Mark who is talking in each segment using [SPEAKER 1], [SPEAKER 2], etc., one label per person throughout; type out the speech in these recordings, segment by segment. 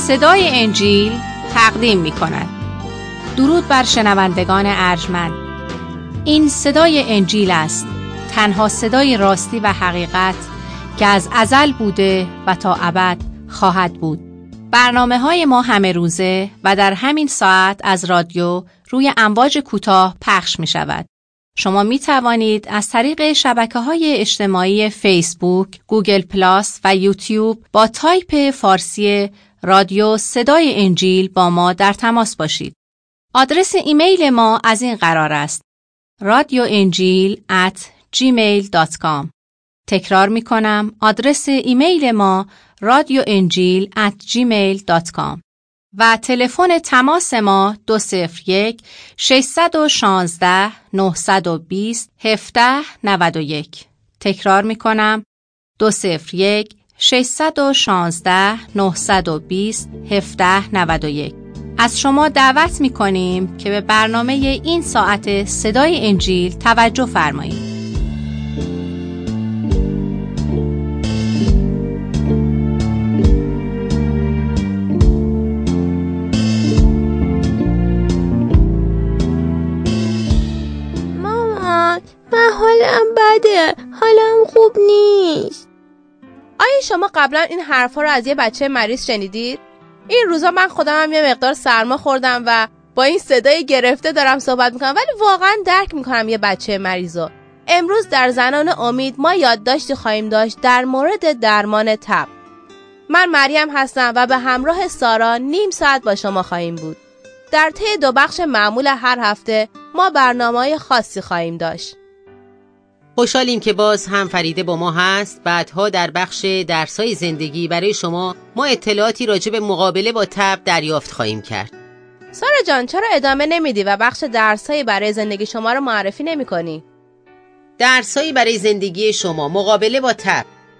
[SPEAKER 1] صدای انجیل تقدیم می کند. درود بر شنوندگان ارجمند. این صدای انجیل است، تنها صدای راستی و حقیقت که از ازل بوده و تا ابد خواهد بود. برنامه‌های ما همه روزه و در همین ساعت از رادیو روی امواج کوتاه پخش می شود. شما می توانید از طریق شبکه‌های اجتماعی فیسبوک، گوگل پلاس و یوتیوب با تایپ فارسی رادیو صدای انجیل با ما در تماس باشید. آدرس ایمیل ما از این قرار است: radioenjil@gmail.com. تکرار می کنم، آدرس ایمیل ما radioenjil@gmail.com و تلفن تماس ما 201-616-920-1791. تکرار می کنم، 201-616-920-1791. از شما دعوت می کنیم که به برنامه این ساعت صدای انجیل توجه فرمایید.
[SPEAKER 2] من حالم بده، حالم خوب نیست.
[SPEAKER 3] آیا شما قبلا این حرفا رو از یه بچه مریض شنیدید؟ این روزا من خودم هم یه مقدار سرما خوردم و با این صدای گرفته دارم صحبت میکنم، ولی واقعا درک میکنم یه بچه مریضو. امروز در زنان امید ما یادداشتی خواهیم داشت در مورد درمان تب. من مریم هستم و به همراه سارا نیم ساعت با شما خواهیم بود. در طی 2 بخش معمول هر هفته ما برنامه‌های خاصی خواهیم داشت.
[SPEAKER 4] خوشحالیم که باز هم فریده با ما هست. بعدها در بخش درس‌های زندگی برای شما ما اطلاعاتی راجع به مقابله با تب دریافت خواهیم کرد.
[SPEAKER 3] سارا جان، چرا ادامه نمیدی و بخش درس‌های برای زندگی شما رو معرفی نمی‌کنی؟
[SPEAKER 4] درس‌های برای زندگی شما مقابله با تب.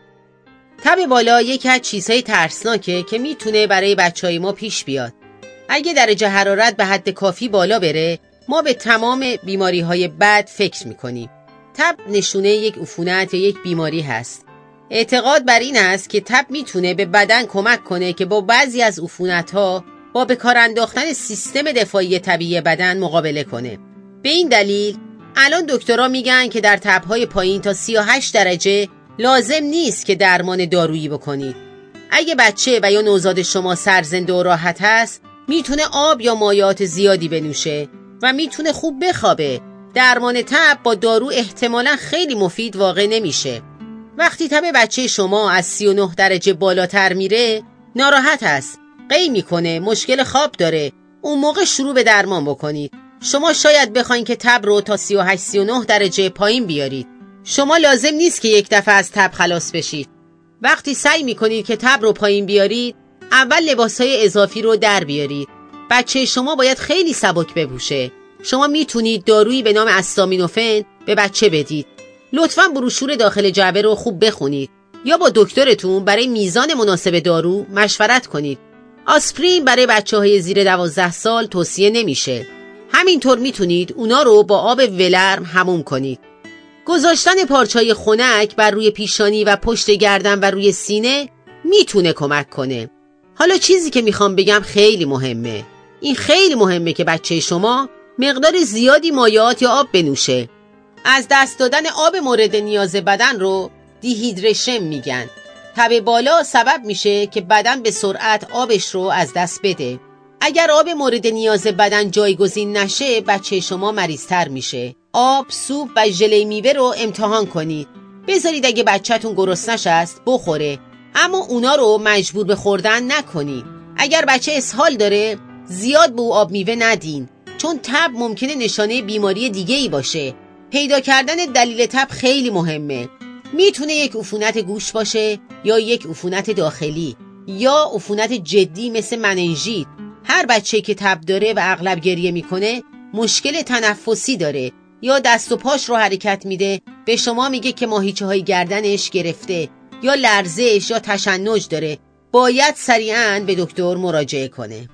[SPEAKER 4] تب بالا یکی از چیزهای ترسناکه که میتونه برای بچهای ما پیش بیاد. اگه درجه حرارت به حد کافی بالا بره، ما به تمام بیماری‌های بد فکر می‌کنیم. تب نشونه یک عفونت یا یک بیماری هست. اعتقاد بر این است که تب میتونه به بدن کمک کنه که با بعضی از عفونت‌ها با به کار انداختن سیستم دفاعی طبیعی بدن مقابله کنه. به این دلیل الان دکترها میگن که در تب‌های پایین تا 38 درجه لازم نیست که درمان دارویی بکنید. اگه بچه و یا نوزاد شما سرزنده و راحت هست، میتونه آب یا مایعات زیادی بنوشه و میتونه خوب بخوابه. درمان تب با دارو احتمالاً خیلی مفید واقع نمیشه. وقتی تب بچه شما از 39 درجه بالاتر میره، ناراحت هست، قی میکنه، مشکل خواب داره، اون موقع شروع به درمان بکنید. شما شاید بخواین که تب رو تا 38-39 درجه پایین بیارید. شما لازم نیست که یک دفعه از تب خلاص بشید. وقتی سعی میکنید که تب رو پایین بیارید، اول لباسهای اضافی رو در بیارید. بچه شما باید خیلی سبک بپوشه. شما میتونید دارویی به نام استامینوفن به بچه بدید. لطفاً بروشور داخل جعبه رو خوب بخونید یا با دکترتون برای میزان مناسب دارو مشورت کنید. آسپرین برای بچه‌های زیر 12 سال توصیه نمیشه. همینطور میتونید اونا رو با آب ولرم حموم کنید. گذاشتن پارچه‌های خنک بر روی پیشانی و پشت گردن و روی سینه میتونه کمک کنه. حالا چیزی که میخوام بگم خیلی مهمه. این خیلی مهمه که بچه شما مقدار زیادی مایعات یا آب بنوشه. از دست دادن آب مورد نیاز بدن رو دیهیدریشن میگن. تب بالا سبب میشه که بدن به سرعت آبش رو از دست بده. اگر آب مورد نیاز بدن جایگزین نشه، بچه شما مریض‌تر میشه. آب، سوپ و ژله میوه رو امتحان کنید. بذارید اگه بچه‌تون گرسنش است بخوره، اما اونا رو مجبور به خوردن نکنید. اگر بچه اسهال داره، زیاد به او آب میوه ندین، چون تب ممکنه نشانه بیماری دیگه‌ای باشه. پیدا کردن دلیل تب خیلی مهمه. میتونه یک عفونت گوش باشه یا یک عفونت داخلی یا عفونت جدی مثل مننژیت. هر بچه که تب داره و اغلب گریه میکنه مشکل تنفسی داره یا دست و پاش رو حرکت میده، به شما میگه که ماهیچه‌های گردنش گرفته یا لرزش یا تشنج داره، باید سریعاً به دکتر مراجعه کنه.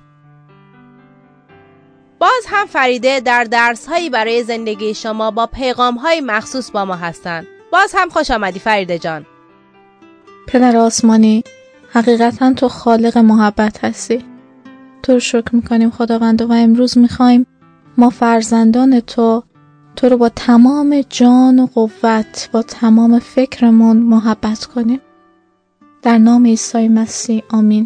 [SPEAKER 3] باز هم فریده در درس‌هایی برای زندگی شما با پیغام‌های مخصوص با ما هستن. باز هم خوش آمدی فریده جان.
[SPEAKER 2] پدر آسمانی،
[SPEAKER 5] حقیقتا تو خالق محبت هستی. تو رو شکر میکنیم خداوند و امروز میخوایم ما فرزندان تو رو با تمام جان و قوت، با تمام فکرمون محبت کنیم. در نام عیسی مسیح آمین.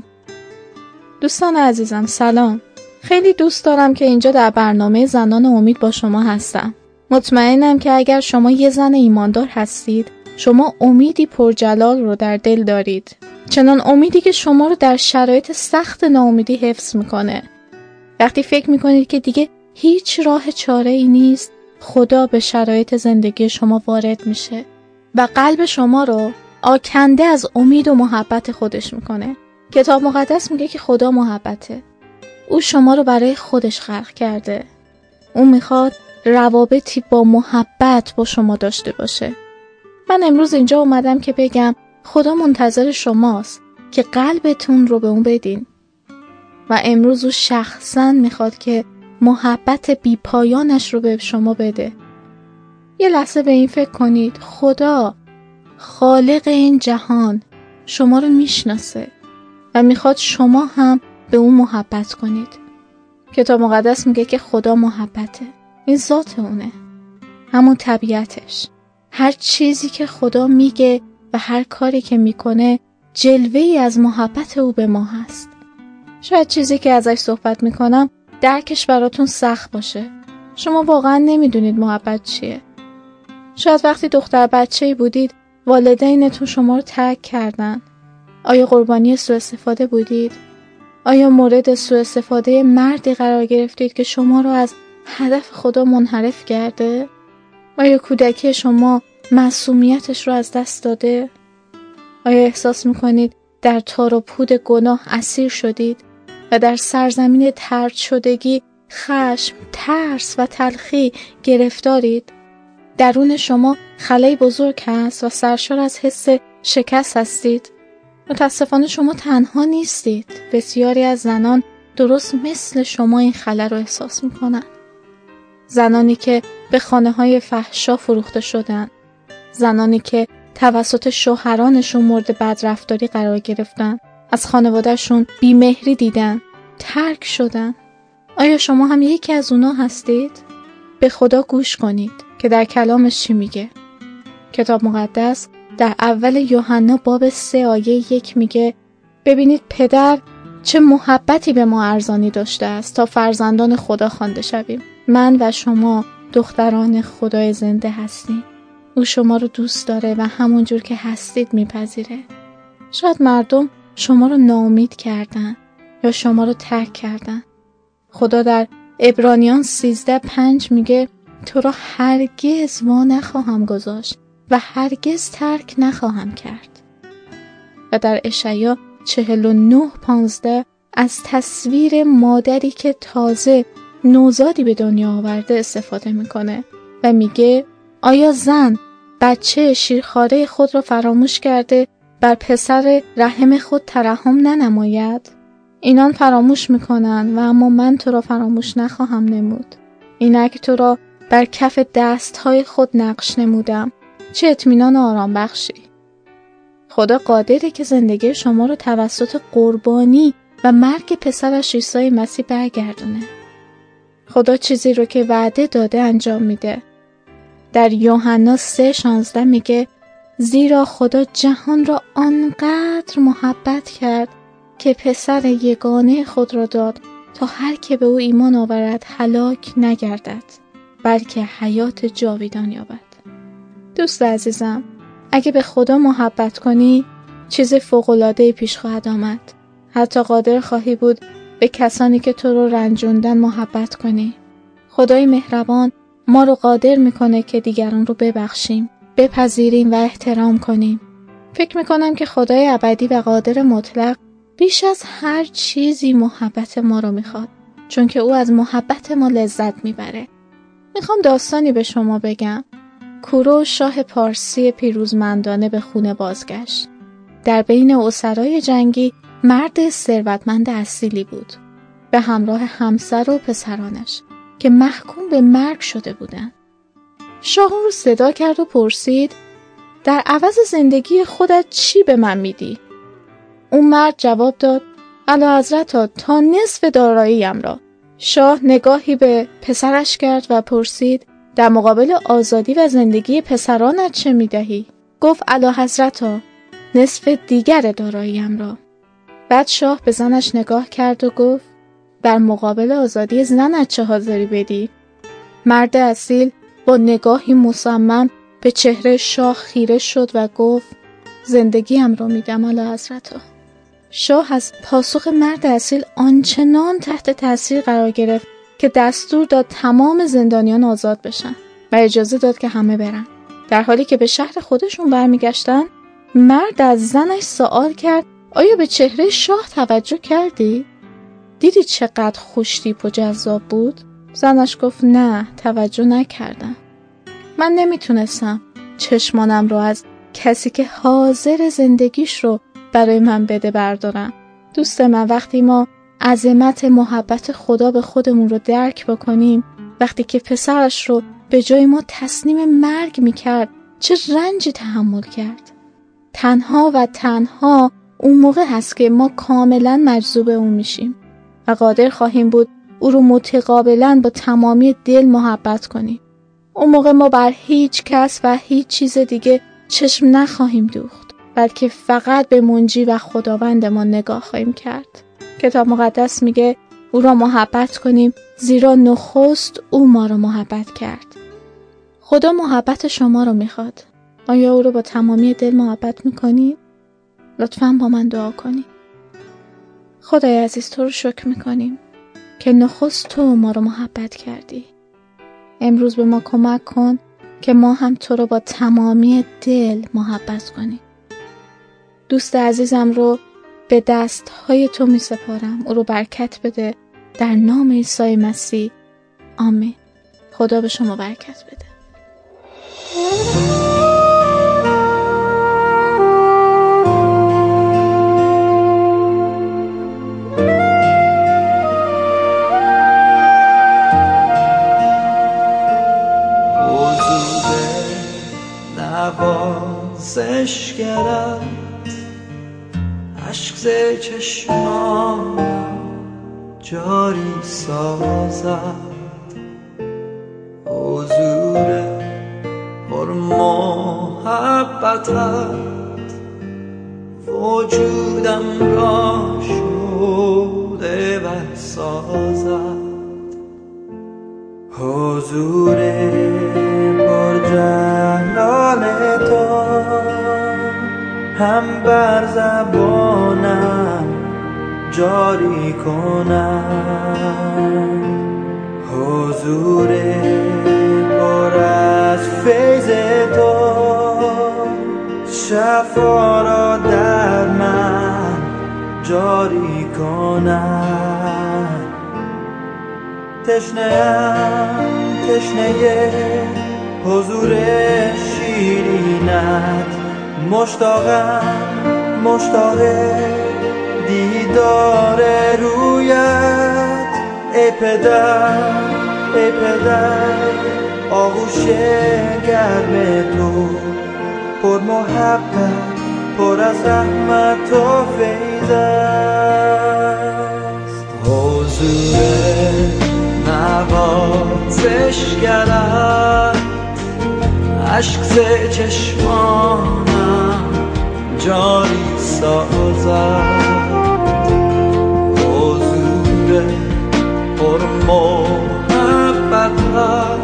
[SPEAKER 5] دوستان عزیزم سلام. خیلی دوست دارم که اینجا در برنامه زنان امید با شما هستم. مطمئنم که اگر شما یه زن ایماندار هستید، شما امیدی پرجلال رو در دل دارید. چنان امیدی که شما رو در شرایط سخت ناامیدی حفظ میکنه. وقتی فکر میکنید که دیگه هیچ راه چاره ای نیست، خدا به شرایط زندگی شما وارد میشه و قلب شما رو آکنده از امید و محبت خودش میکنه. کتاب مقدس میگه که خدا محبته. او شما رو برای خودش خلق کرده. او میخواد روابطی با محبت با شما داشته باشه. من امروز اینجا اومدم که بگم خدا منتظر شماست که قلبتون رو به اون بدین و امروز او شخصاً میخواد که محبت بیپایانش رو به شما بده. یه لحظه به این فکر کنید، خدا خالق این جهان شما رو میشناسه و میخواد شما هم به اون محبت کنید. کتاب مقدس میگه که خدا محبته. این ذات اونه، همون طبیعتش. هر چیزی که خدا میگه و هر کاری که میکنه جلوه‌ای از محبت او به ما هست. شاید چیزی که ازش صحبت میکنم درکش براتون سخت باشه. شما واقعا نمیدونید محبت چیه. شاید وقتی دختر بچه‌ای بودید والدینتون شما رو ترک کردن. آیا قربانی سوء استفاده بودید؟ آیا مورد سوء استفاده مردی قرار گرفتید که شما رو از هدف خدا منحرف کرده؟ آیا کودکی شما معصومیتش رو از دست داده؟ آیا احساس میکنید در تار و پود گناه اسیر شدید و در سرزمین طرد شدگی، خشم، ترس و تلخی گرفتارید؟ درون شما خلأی بزرگ هست و سرشار از حس شکست هستید. متاسفانه شما تنها نیستید. بسیاری از زنان درست مثل شما این خلأ رو احساس میکنن. زنانی که به خانه‌های فحشا فروخته شدن، زنانی که توسط شوهرانشون مورد بدرفتاری قرار گرفتن، از خانوادهشون بیمهری دیدن، ترک شدن. آیا شما هم یکی از اونا هستید؟ به خدا گوش کنید که در کلامش چی میگه. کتاب مقدس در اول یوحنا باب 3 آیه 1 میگه ببینید پدر چه محبتی به ما ارزانی داشته است تا فرزندان خدا خوانده شویم. من و شما دختران خدای زنده هستیم. او شما رو دوست داره و همونجور که هستید میپذیره. شاید مردم شما رو ناامید کردن یا شما رو ترک کردن. خدا در عبرانیان 13:5 میگه تو رو هرگز وا نخواهم گذاشت و هرگز ترک نخواهم کرد. و در اشعیا 49:15 از تصویر مادری که تازه نوزادی به دنیا آورده استفاده میکنه و میگه آیا زن بچه شیرخواره خود را فراموش کرده بر پسر رحم خود ترحم ننماید؟ اینان فراموش میکنن و اما من تو را فراموش نخواهم نمود. اینک تو را بر کف دستهای خود نقش نمودم. چه اطمینان آرام بخشی. خدا قادره که زندگی شما رو توسط قربانی و مرگ پسرش عیسی مسیح برگردونه. خدا چیزی رو که وعده داده انجام میده. در یوحنا 3:16 میگه زیرا خدا جهان را آنقدر محبت کرد که پسر یگانه خود را داد تا هر که به او ایمان آورد هلاک نگردد بلکه حیات جاویدان یابد. دوست عزیزم، اگه به خدا محبت کنی چیز فوق‌العاده‌ای پیش خواهد آمد. حتی قادر خواهی بود به کسانی که تو رو رنجوندن محبت کنی. خدای مهربان ما رو قادر میکنه که دیگران رو ببخشیم، بپذیریم و احترام کنیم. فکر میکنم که خدای ابدی و قادر مطلق بیش از هر چیزی محبت ما رو میخواد، چون که او از محبت ما لذت میبره. میخوام داستانی به شما بگم. کوروش شاه پارسی پیروزمندانه به خونه بازگشت. در بین اسرای جنگی مرد ثروتمند اصیلی بود، به همراه همسر و پسرانش که محکوم به مرگ شده بودند. شاه اون رو صدا کرد و پرسید در عوض زندگی خودت چی به من میدی؟ اون مرد جواب داد: اعلیحضرت تا نصف داراییم را. شاه نگاهی به پسرش کرد و پرسید: در مقابل آزادی و زندگی پسرانت چه می‌دهی؟ گفت: اعلیحضرت نصف دیگر داراییم را. بعد شاه به زنش نگاه کرد و گفت: در مقابل آزادی زنت چه حاضری بدی؟ مرد اصیل با نگاهی مصمم به چهره شاه خیره شد و گفت: زندگیم را میدم اعلیحضرت. شاه از پاسخ مرد اصیل آنچنان تحت تاثیر قرار گرفت که دستور داد تمام زندانیان آزاد بشن و اجازه داد که همه برن. در حالی که به شهر خودشون برمیگشتن، مرد از زنش سوال کرد: آیا به چهره شاه توجه کردی؟ دیدی چقدر خوشتیپ و جذاب بود؟ زنش گفت: نه، توجه نکردم. من نمیتونستم چشمانم رو از کسی که حاضر زندگیش رو برای من بده بردارم. دوست من، وقتی ما عظمت محبت خدا به خودمون رو درک بکنیم، وقتی که پسرش رو به جای ما تسلیم مرگ میکرد، چه رنجی تحمل کرد. تنها و تنها اون موقع هست که ما کاملا مجذوب اون میشیم و قادر خواهیم بود او رو متقابلا با تمامی دل محبت کنیم. اون موقع ما بر هیچ کس و هیچ چیز دیگه چشم نخواهیم دوخت، بلکه فقط به منجی و خداوند ما نگاه خواهیم کرد. کتاب مقدس میگه او را محبت کنیم زیرا نخست او ما را محبت کرد. خدا محبت شما رو میخواد. آیا او رو با تمامی دل محبت میکنید؟ لطفاً با من دعا کنید. خدای عزیز، تو رو شکر میکنیم که نخست تو ما رو محبت کردی. امروز به ما کمک کن که ما هم تو رو با تمامی دل محبت کنیم. دوست عزیزم رو به دستهای تو می سپارم. او رو برکت بده در نام عیسی مسیح. آمین. خدا به شما برکت بده.
[SPEAKER 6] نوازشگرت عشق ز چشمانم جاری سازد، حضور پر محبتت وجودم را شده و سازد، حضور پر جلال تو هم بر زبانم جاری کنم، حضور پر از فیض تو شفا را در من جاری کنم. تشنه‌ام تشنه حضور شیرینت، مشتاقم مشتاق دیدار رویت، ای پدر ای پدر آغوش گرم تو پر محبت پر از رحمت و فیض است، حضور نوازشگرت عشق ز چشمانم جاری سازد، حضور پر محبتت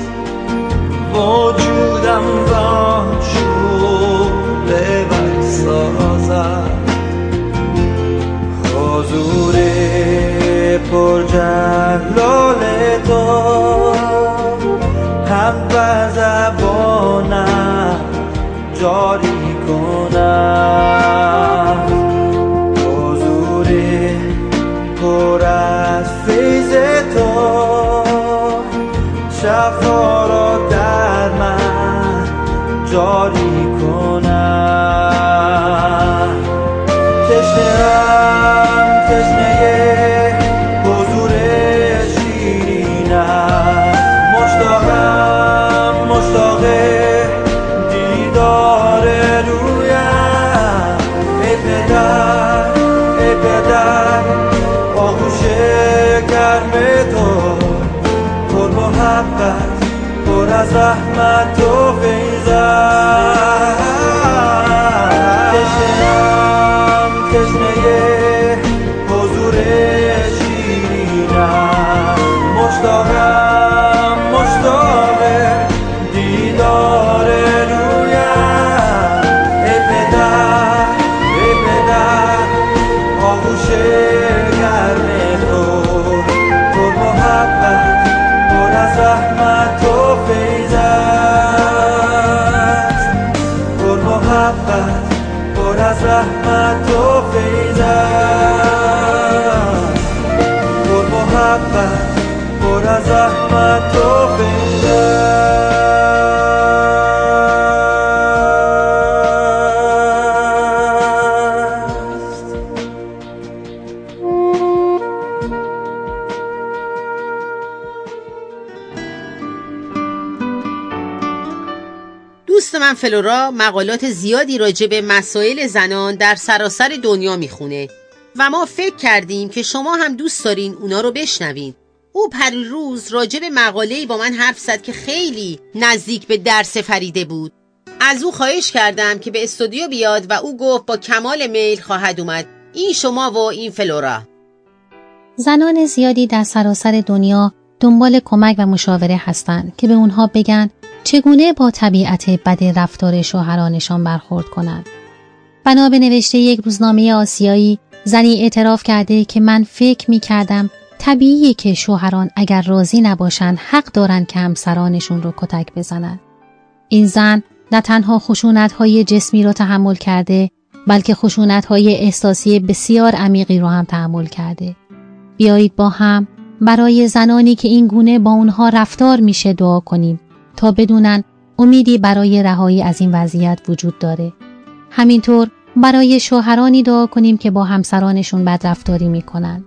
[SPEAKER 6] وجودم را شعله ور سازد، حضور پر جلال تو هم بر زبانم جاری کنم، حضور پر از فیض تو شفا را در من جاری کنم. تشنه‌ام تشنه حضور شیرینت، مشتاقم مشتاق دیدار رویت، ای پدر رحمت و فیضت. تشنه‌ام تشنه حضور شیرینت، مشتاقم مشتاق دیدار رویت. ای پدر ای پدر آغوش گرم تو، پر محبت پر از رحمت و فیضت. پر محبت پر از رحمت و فیضت. پر محبت پر از رحمت و فیضت.
[SPEAKER 4] دوست من فلورا مقالات زیادی راجع به مسائل زنان در سراسر دنیا میخونه و ما فکر کردیم که شما هم دوست دارین اونا رو بشنوین. او پریروز راجع به مقاله‌ای با من حرف زد که خیلی نزدیک به درس فریده بود. از او خواهش کردم که به استودیو بیاد و او گفت با کمال میل خواهد اومد. این شما و این فلورا.
[SPEAKER 7] زنان زیادی در سراسر دنیا دنبال کمک و مشاوره هستند که به اونها بگن چگونه با طبیعت بد رفتار شوهرانشان برخورد کنند. بنا به نوشته یک روزنامه آسیایی، زنی اعتراف کرده که من فکر می کردم طبیعیه که شوهران اگر راضی نباشن حق دارن که همسرانشون رو کتک بزنن. این زن نه تنها خشونت‌های جسمی رو تحمل کرده، بلکه خشونت‌های احساسی بسیار عمیقی رو هم تحمل کرده. بیایید با هم برای زنانی که این گونه با اونها رفتار میشه دعا کنیم تا بدونن امیدی برای رهایی از این وضعیت وجود داره. همینطور برای شوهرانی دعا کنیم که با همسرانشون بدرفتاری میکنن.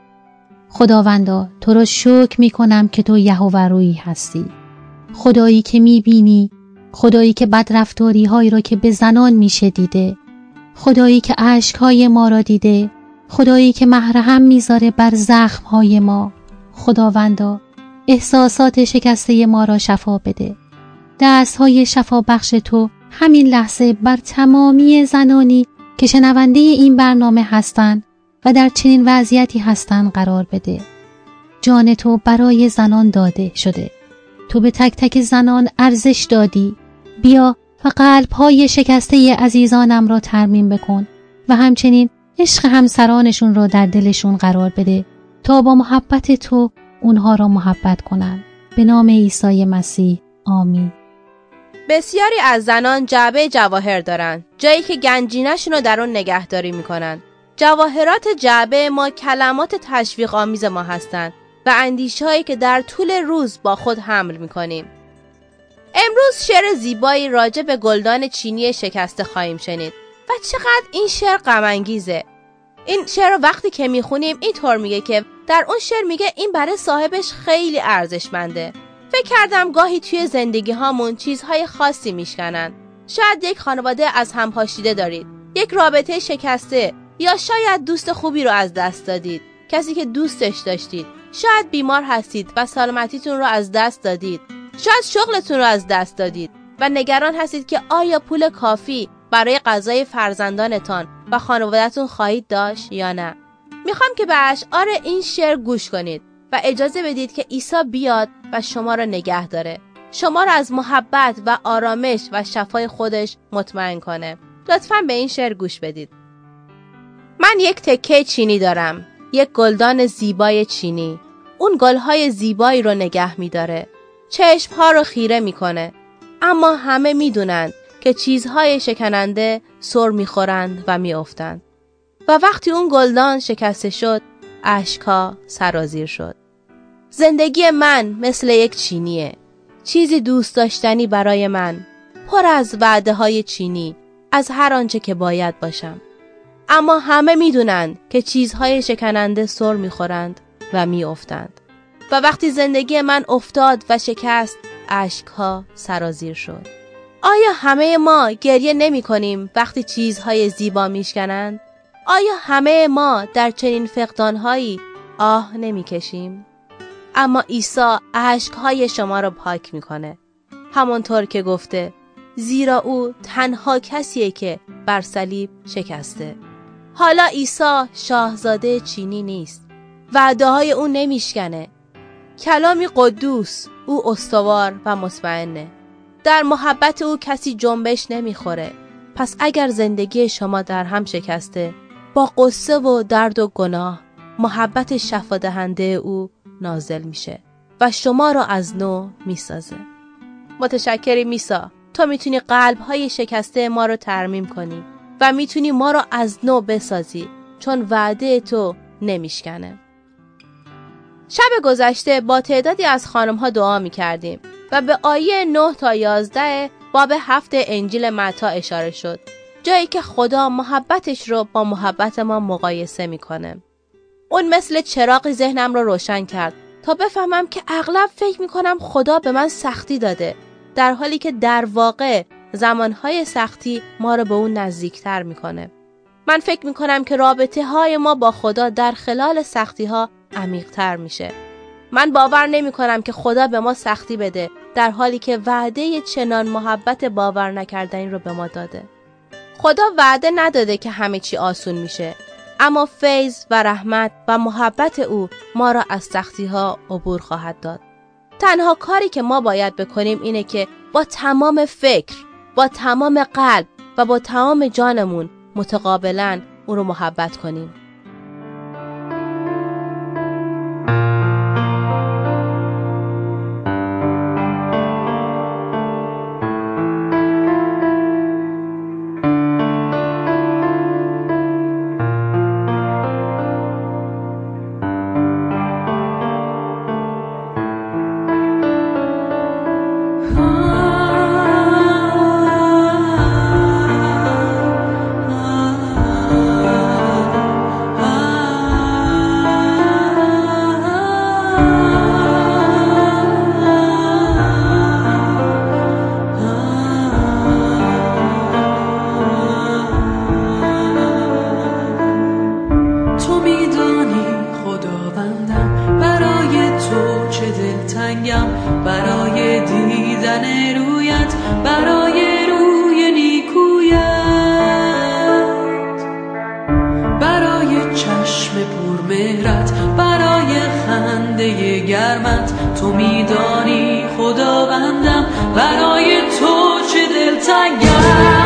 [SPEAKER 7] خداوندا تو رو شکر میکنم که تو یهوه رویی هستی. خدایی که میبینی، خدایی که بدرفتاری هایی رو که به زنان میشه دیده، خدایی که اشکهای ما را دیده، خدایی که مرهم میذاره بر زخمهای ما. خداوندا احساسات شکسته ما را شفا بده. دستهای شفا بخش تو همین لحظه بر تمامی زنانی که شنونده این برنامه هستند و در چنین وضعیتی هستند قرار بده. جان تو برای زنان داده شده. تو به تک تک زنان ارزش دادی. بیا و قلب‌های شکسته عزیزانم را ترمیم بکن و همچنین عشق همسرانشون را در دلشون قرار بده تا با محبت تو اونها را محبت کنند. به نام عیسی مسیح آمین.
[SPEAKER 3] بسیاری از زنان جعبه جواهر دارن، جایی که گنجینه‌شون رو در اون نگهداری میکنن. جواهرات جعبه ما کلمات تشویق آمیز ما هستند و اندیشه‌هایی که در طول روز با خود حمل میکنیم. امروز شعر زیبایی راجع به گلدان چینی شکسته خواهیم شنید و چقدر این شعر غم انگیزه. این شعر رو وقتی که میخونیم اینطور میگه که در اون شعر میگه این برای صاحبش خیلی ارزشمنده. فکر کردم گاهی توی زندگی هامون چیزهای خاصی میشکنن. شاید یک خانواده از هم پاشیده دارید، یک رابطه شکسته، یا شاید دوست خوبی رو از دست دادید، کسی که دوستش داشتید. شاید بیمار هستید و سلامتیتون رو از دست دادید. شاید شغلتون رو از دست دادید و نگران هستید که آیا پول کافی برای غذای فرزندانتان و خانواده‌تون خواهید داشت یا نه. میخوام که به اشعار این شعر گوش کنید و اجازه بدید که عیسی بیاد و شما را نگه داره، شما را از محبت و آرامش و شفای خودش مطمئن کنه. لطفاً به این شعر گوش بدید. من یک تکه چینی دارم، یک گلدان زیبای چینی. اون گلهای زیبایی رو نگه میداره، چشمها رو خیره میکنه، اما همه میدونن که چیزهای شکننده سر میخورند و میافتند. و وقتی اون گلدان شکسته شد، اشک‌ها سرازیر شد. زندگی من مثل یک چینیه، چیزی دوست داشتنی برای من، پر از وعده‌های چینی، از هر آنچه که باید باشم. اما همه میدونن که چیزهای شکننده سر میخورند و میافتند. و وقتی زندگی من افتاد و شکست، اشک‌ها سرازیر شد. آیا همه ما گریه نمی کنیم وقتی چیزهای زیبا میشکنند؟ آیا همه ما در چنین فقدانهایی آه نمی کشیم؟ اما عیسی اشک‌های شما را پاک میکنه. همانطور که گفته، زیرا او تنها کسیه که بر صلیب شکسته. حالا عیسی شاهزاده چینی نیست. وعده‌های او نمیشکنه. کلامی قدوس، او استوار و مطمئنه. در محبت او کسی جنبش نمیخوره. پس اگر زندگی شما در هم شکسته، با غصه و درد و گناه، محبت شفادهنده او نازل میشه و شما را از نو میسازه. متشکریم عیسی، تو میتونی قلب‌های شکسته ما رو ترمیم کنی و میتونی ما رو از نو بسازی، چون وعده تو نمیشکنه. شب گذشته با تعدادی از خانم‌ها دعا می‌کردیم و به آیه 9 تا 11 باب 7 انجیل متی اشاره شد، جایی که خدا محبتش رو با محبت ما مقایسه می‌کنه. اون مثل چراغی ذهنم رو روشن کرد تا بفهمم که اغلب فکر می‌کنم خدا به من سختی داده، در حالی که در واقع زمانهای سختی ما رو به اون نزدیکتر می‌کنه. من فکر می‌کنم که رابطه‌های ما با خدا در خلال سختی‌ها عمیق‌تر میشه. من باور نمی‌کنم که خدا به ما سختی بده، در حالی که وعده چنان محبت باور نکردنی رو به ما داده. خدا وعده نداده که همه چی آسون میشه، اما فیض و رحمت و محبت او ما را از سختی‌ها عبور خواهد داد. تنها کاری که ما باید بکنیم اینه که با تمام فکر، با تمام قلب و با تمام جانمون متقابلاً او رو محبت کنیم.
[SPEAKER 8] برای دیدن رویت، برای روی نیکویت، برای چشم پرمهرت، برای خنده گرمت. تو میدانی خداوندم، برای تو چه دلتنگم.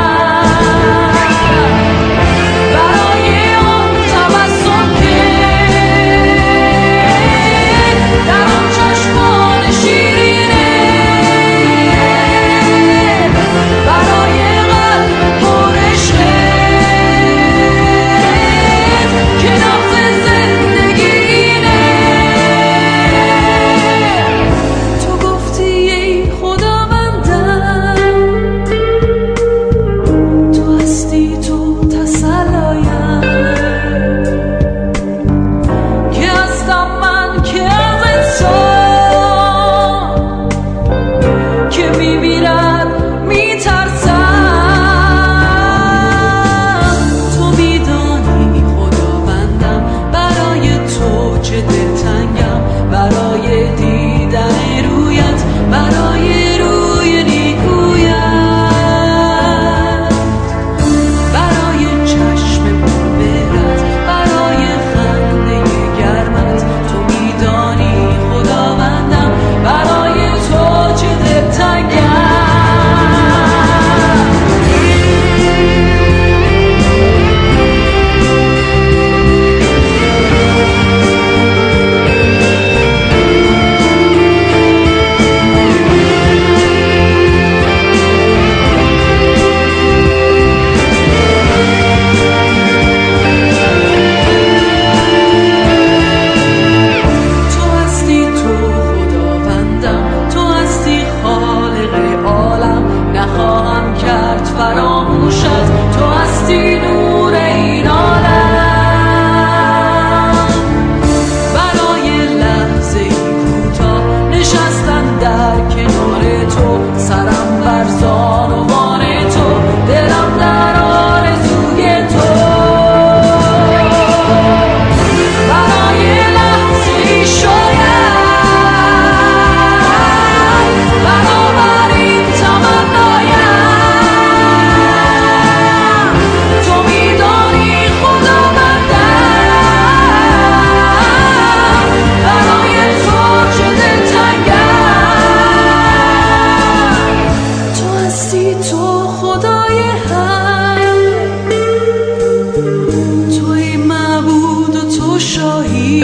[SPEAKER 8] میدانی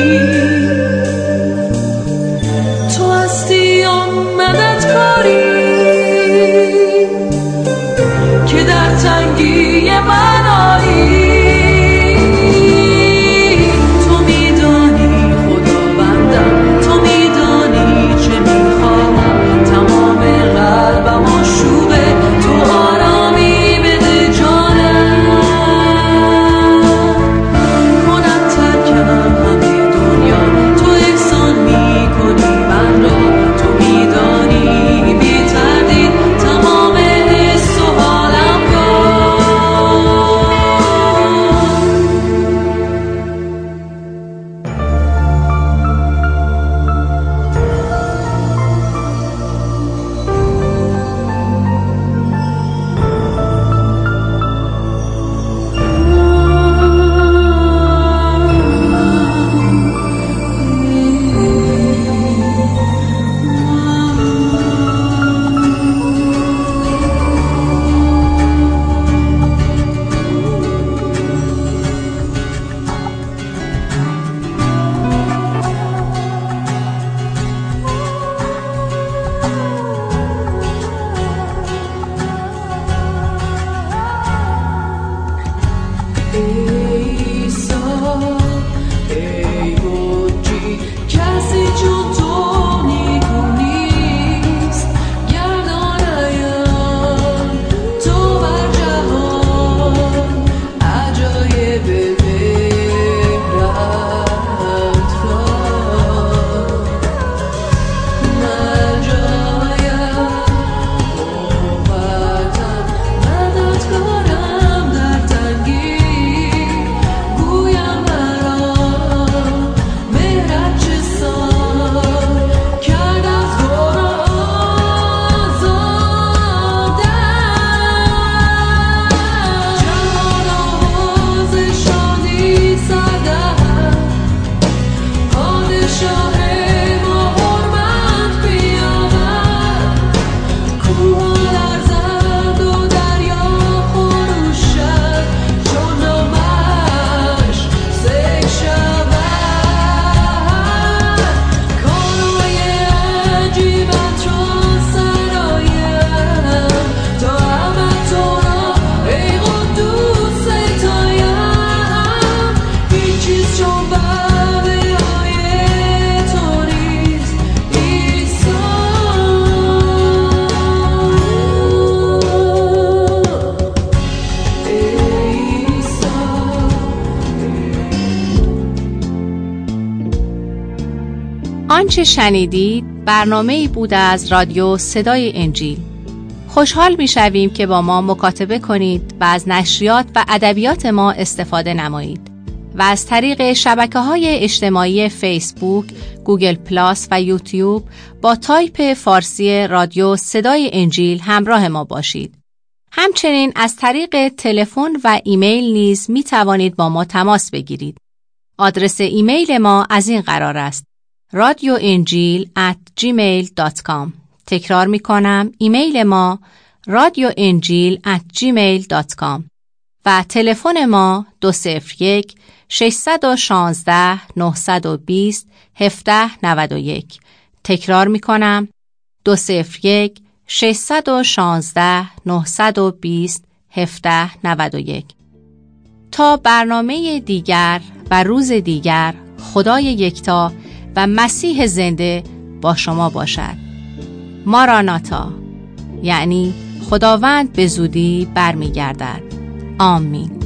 [SPEAKER 8] تو هستی آن مددکاری که در تنگی من آیی. تو میدانی خداوندم، تو میدانی چه میخواهم، تمام قلبم آشوبه، تو آرامی بده جانم، کنم ترکم همه دنیا، تو احسان میکنی من را، تو میدانی بی تردید تمام حس و حالم را.
[SPEAKER 1] آنچه شنیدید برنامه‌ای بود از رادیو صدای انجیل. خوشحال می‌شویم که با ما مکاتبه کنید و از نشریات و ادبیات ما استفاده نمایید و از طریق شبکه‌های اجتماعی فیسبوک، گوگل پلاس و یوتیوب با تایپ فارسی رادیو صدای انجیل همراه ما باشید. همچنین از طریق تلفن و ایمیل نیز می توانید با ما تماس بگیرید. آدرس ایمیل ما از این قرار است: radioenjil@gmail.com. تکرار می کنم، ایمیل ما radioenjil@gmail.com و تلفن ما 201-616-920-1791. تکرار می کنم، 201-616-920-1791. تا برنامه دیگر و روز دیگر، خدای یکتا و مسیح زنده با شما باشد. ماراناتا، یعنی خداوند به زودی برمیگردد. آمین.